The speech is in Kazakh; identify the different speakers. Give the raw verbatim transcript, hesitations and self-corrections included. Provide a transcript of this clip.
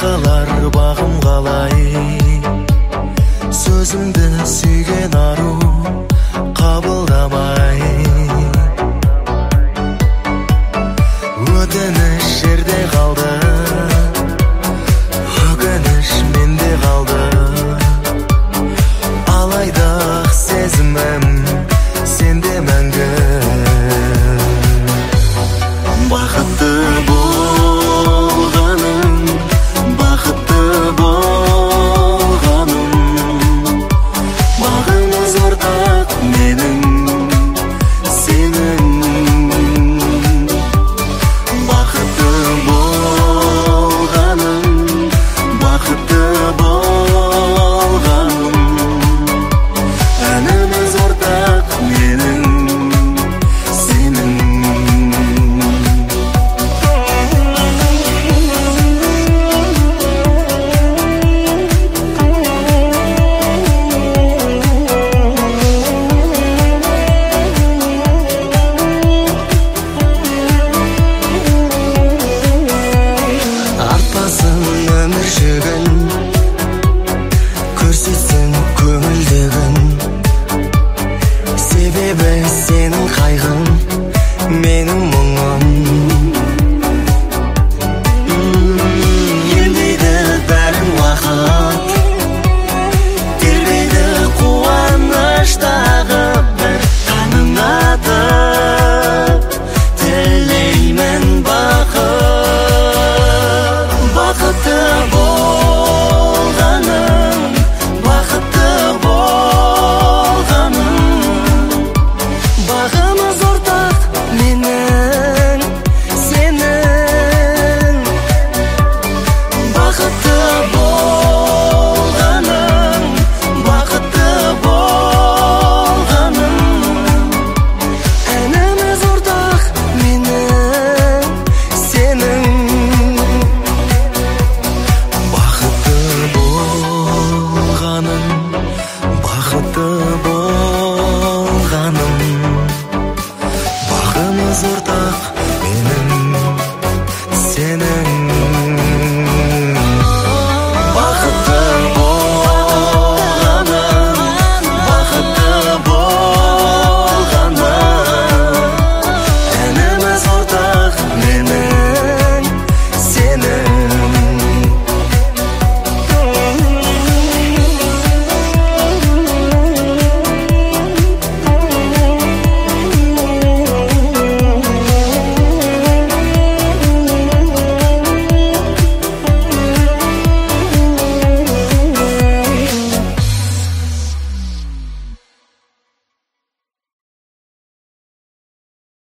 Speaker 1: қалар бағым қалай, сөзімді сүйген ару қабылдамай. Өтініш жерде қалды, өкініш менде қалды, алайда сезімім сенде мәңгі. Бақытты болғаным, бақытты болғаным, бағымыз ортақ менің сенің. Бақытты болғаным, бақытты болғаным, әніміз ортақ менің сенің. Артпасын өмір жүгін, көрсетсін көңілдегін, себебі сенің қайғың, менің мұңым. Емдейді бәрін уақыт, тербейді қуаныштағы бір таңың атып, тілеймін бақыт. Бақытты болғаным, бақытты болғаным, бағымыз ортақ менің сенің. Бақытты болғаным, бақытты болғаным, әніміз ортақ менің сенің. Бақытты болғаным, бақытты болғаным, бағымыз ортақ